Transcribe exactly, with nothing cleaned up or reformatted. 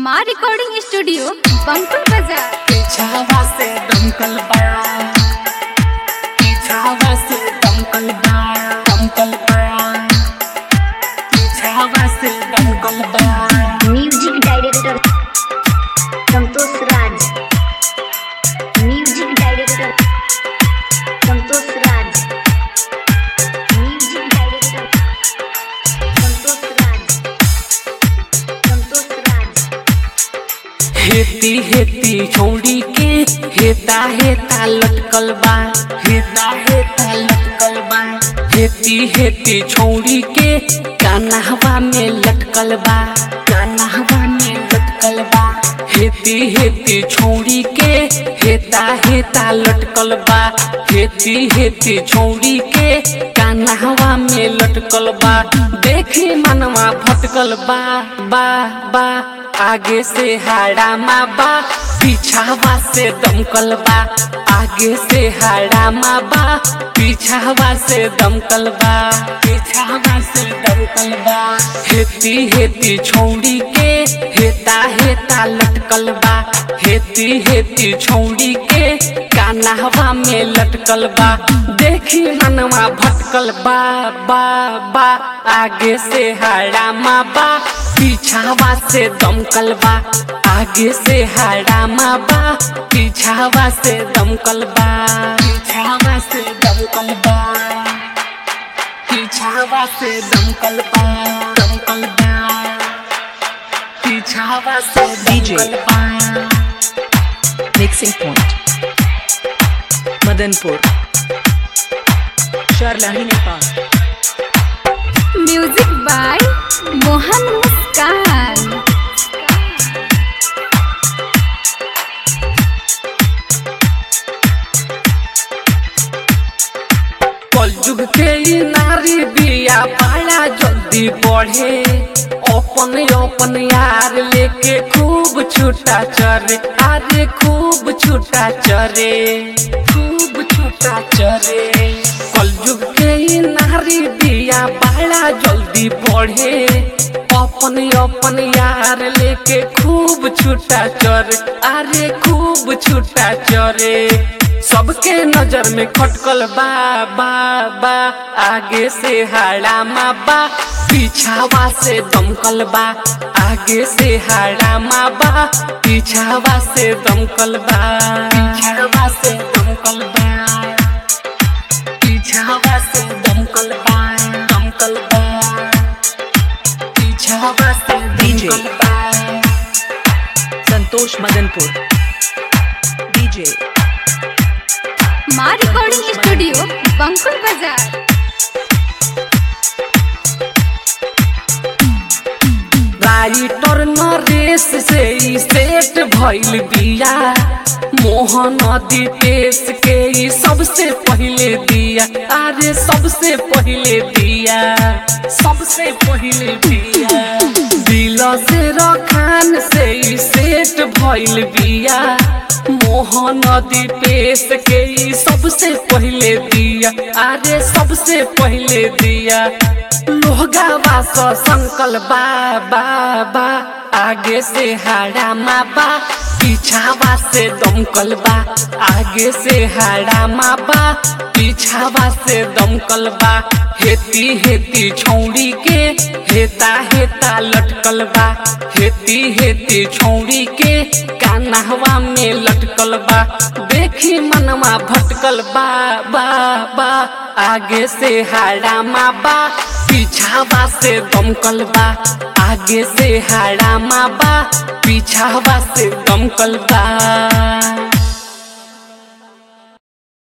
माँ recording studio Bankul बाजार। पीछावा से दमकल बा, पीछावा से दमकल बा, दमकल बा, पीछावा से दमकल बा। Music director Santosh Raj, music director Santosh Raj, music director Santosh Raj, Santosh Raj. हेती हेती छोड़ी के हेता हेता लटकल बा, हेता हेता लटकल बा। हेती हेती छोड़ी के कान्हवा में लटकल बा, कान्हवा में लटकल बा। हेती हेती छोड़ी के हेता हेता लटकल बा, हेती हेती छोड़ी के कान्हवा में लटकल बा। देखी मनवा भटकल बा, बा बा। आगे से हाड़ामा बा, पीछावा से दमकल बा। आगे से हाड़ामा बा, पीछावा से दमकल बा, पीछावा से दमकल बा। हेती हेती छोड़ी के हेता हेता लटकल बा, हेती हेती छोड़ी के कान्हवा में लटकल बा। देखी मनवा भटकल बा, बा बा। आगे से हाड़ामा बा, पीछावा से दमकल बा। आगे से हाड़ामा बा, पीछावा से दमकल बा, पीछावा से दमकल बा, पीछावा से दमकल बा, दमकल बा, पीछावा से दमकल बा। Mixing point Madanpur, Sarlahi, Nepal. Music by Mohan Muskan. कलयुग के ई नारी बिया बड़ा जल्दी बढ़े, अपन अपन यार लेके खूब छूटा चरे। अरे खूब छूटा चरे, खूब छूटा चरे। कलयुग के ई नारी बिया बड़ा जल्दी बढ़े, अपन अपन यार लेके खूब छूटा चरे। अरे खूब छूटा चरे। सबके नजर में खटकल बा, बा बा। आगे से हाड़ामा बा, पीछावा से दमकल बा। आगे से हाड़ामा बा, पीछावा से दमकल बा, पीछावा से दमकल बा, पीछावा से दमकल बा, दमकल बा, पीछावा से दमकल बा। संतोष मदनपुर, डीजे माँ रिकॉर्डिंग स्टूडियो बंकुल बाजार। राइटर नरेश से ई सेट भइल बिया, मोहन दीपेश के ई सबसे पहले दिया। अरे सबसे पहले दिया, सबसे पहले दिया। दिल से रखान से ई सेट भइल बिया, मोहन दीपेश के ई सबसे पहले दिया। अरे सबसे पहले दिया। लोहगावा स संकल बा, बा बा। आगे से हाड़ामा बा, पीछावा से दमकल बा। आगे से हाड़ामा बा, पीछावा से दमकल बा। हेती हेती छोड़ी के हेता हेता लटकल बा, हेती हेती छोड़ी के कान्हवा में लटकल बा। देखी मनवा भटकल बा, बा बा। आगे से हाड़ामा बा, पीछावा से दमकल बा। आगे से हाड़ामा बा, पीछावा से दमकल बा।